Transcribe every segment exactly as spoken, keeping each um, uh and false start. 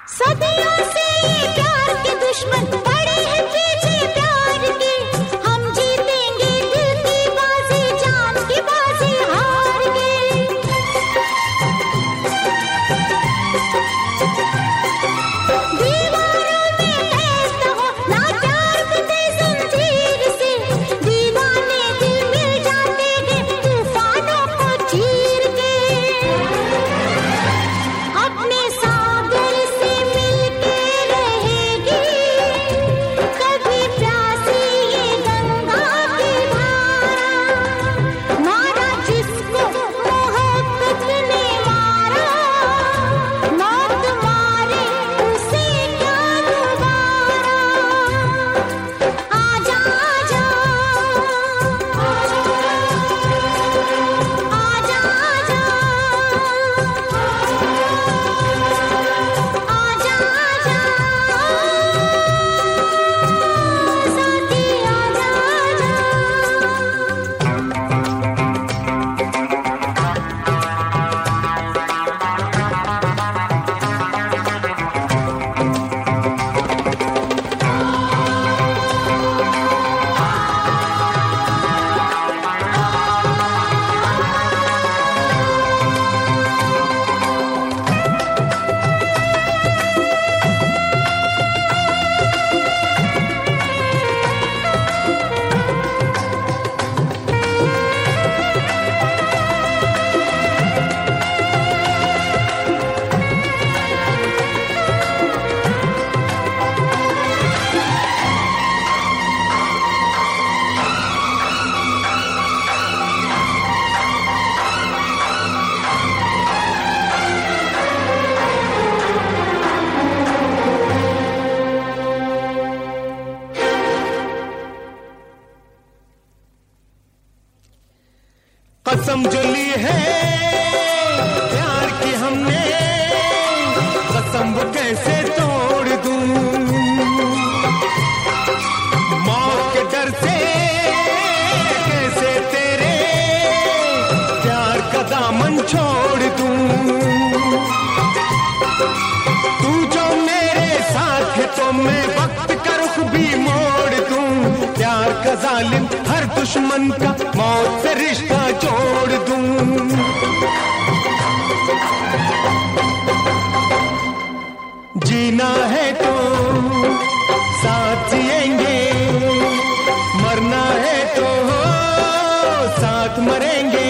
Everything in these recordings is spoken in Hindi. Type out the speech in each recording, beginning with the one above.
सदियों से प्यार के दुश्मन पड़े हैं पीछे प्यार के, हम जीतेंगे दिल की बाजी, जान की बाजी हार के। दीवारों में कैद हो ना प्यार के जंजीर से, दीवाने दिल मिल जाते हैं तूफानों को चीर के। अपने सागर से मिलके रहेगी कभी प्यासी ये गंगा की धारा, मारा जिसको मोहब्बत ने मारा, मौत मारे उसे क्या दोबारा। आजा आजा आजा आजा आजा आजा साथी आजा आजा। कसम जो ली है प्यार की हमने, कसम वो कैसे तोड़ दूं। मौत के डर से कैसे तेरे प्यार का दामन छोड़ दूं। तू जो मेरे साथ है तो मैं वक्त का रुख भी मोड़ दूं। प्यार का जालिम हर दुश्मन का मौत से रिश्ता जोड़ दूं। जीना है तो साथ जिएंगे, मरना है तो साथ मरेंगे।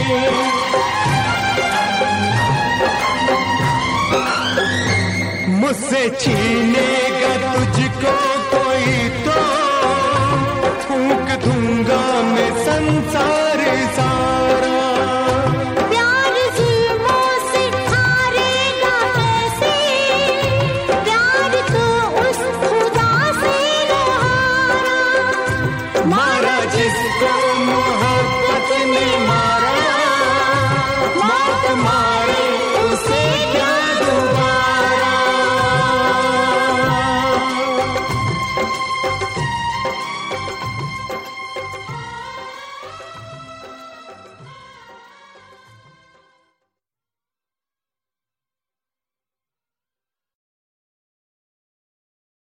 मुझसे छीनेगा तुझको कोई तो फूंक दूंगा मैं संसार सा।